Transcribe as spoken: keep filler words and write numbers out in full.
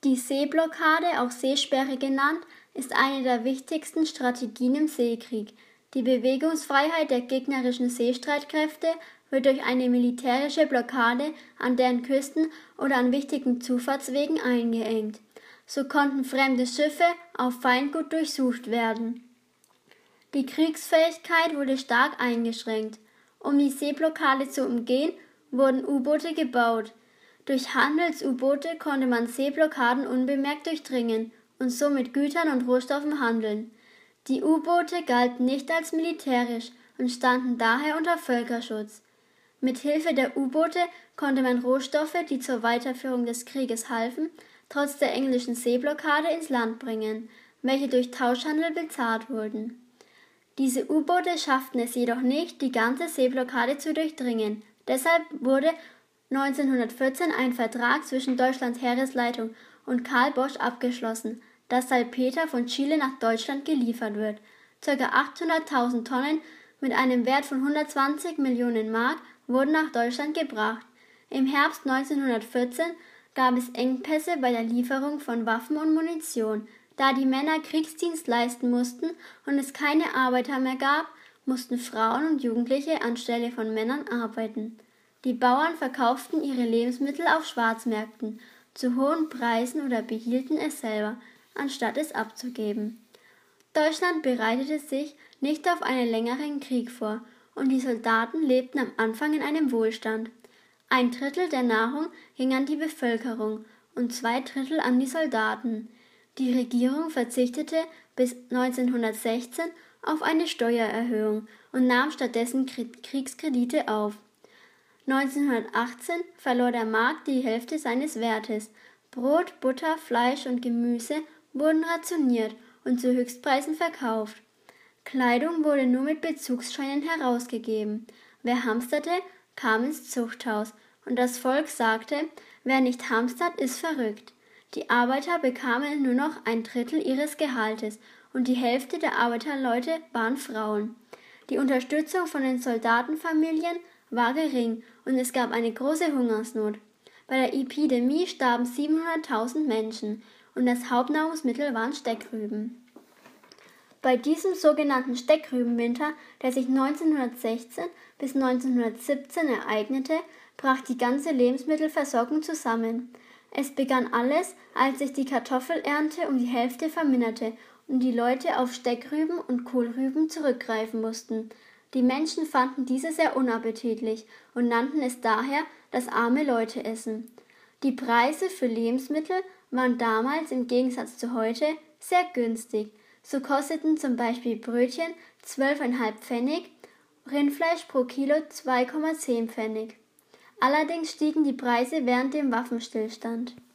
Die Seeblockade, auch Seesperre genannt, ist eine der wichtigsten Strategien im Seekrieg. Die Bewegungsfreiheit der gegnerischen Seestreitkräfte wird durch eine militärische Blockade an deren Küsten oder an wichtigen Zufahrtswegen eingeengt. So konnten fremde Schiffe auf Feindgut durchsucht werden. Die Kriegsfähigkeit wurde stark eingeschränkt. Um die Seeblockade zu umgehen, wurden U-Boote gebaut. Durch Handels-U-Boote konnte man Seeblockaden unbemerkt durchdringen und so mit Gütern und Rohstoffen handeln. Die U-Boote galten nicht als militärisch und standen daher unter Völkerschutz. Mit Hilfe der U-Boote konnte man Rohstoffe, die zur Weiterführung des Krieges halfen, trotz der englischen Seeblockade ins Land bringen, welche durch Tauschhandel bezahlt wurden. Diese U-Boote schafften es jedoch nicht, die ganze Seeblockade zu durchdringen. Deshalb wurde neunzehnhundertvierzehn ein Vertrag zwischen Deutschlands Heeresleitung und Karl Bosch abgeschlossen, dass Salpeter von Chile nach Deutschland geliefert wird. Ca. achthunderttausend Tonnen mit einem Wert von hundertzwanzig Millionen Mark wurden nach Deutschland gebracht. Im Herbst neunzehnhundertvierzehn gab es Engpässe bei der Lieferung von Waffen und Munition. Da die Männer Kriegsdienst leisten mussten und es keine Arbeiter mehr gab, mussten Frauen und Jugendliche anstelle von Männern arbeiten. Die Bauern verkauften ihre Lebensmittel auf Schwarzmärkten zu hohen Preisen oder behielten es selber, anstatt es abzugeben. Deutschland bereitete sich nicht auf einen längeren Krieg vor und die Soldaten lebten am Anfang in einem Wohlstand. Ein Drittel der Nahrung ging an die Bevölkerung und zwei Drittel an die Soldaten. Die Regierung verzichtete bis neunzehnhundertsechzehn auf eine Steuererhöhung und nahm stattdessen Kriegskredite auf. neunzehnhundertachtzehn verlor der Mark die Hälfte seines Wertes. Brot, Butter, Fleisch und Gemüse wurden rationiert und zu Höchstpreisen verkauft. Kleidung wurde nur mit Bezugsscheinen herausgegeben. Wer hamsterte, kam ins Zuchthaus und das Volk sagte, wer nicht hamstert, ist verrückt. Die Arbeiter bekamen nur noch ein Drittel ihres Gehaltes und die Hälfte der Arbeiterleute waren Frauen. Die Unterstützung von den Soldatenfamilien war gering und es gab eine große Hungersnot. Bei der Epidemie starben siebenhunderttausend Menschen und das Hauptnahrungsmittel waren Steckrüben. Bei diesem sogenannten Steckrübenwinter, der sich neunzehnhundertsechzehn bis neunzehnhundertsiebzehn ereignete, brach die ganze Lebensmittelversorgung zusammen. Es begann alles, als sich die Kartoffelernte um die Hälfte verminderte und die Leute auf Steckrüben und Kohlrüben zurückgreifen mussten. Die Menschen fanden diese sehr unappetitlich und nannten es daher das arme Leute-Essen. Die Preise für Lebensmittel waren damals im Gegensatz zu heute sehr günstig. So kosteten zum Beispiel Brötchen zwölf Komma fünf Pfennig, Rindfleisch pro Kilo zwei Komma zehn Pfennig. Allerdings stiegen die Preise während dem Waffenstillstand.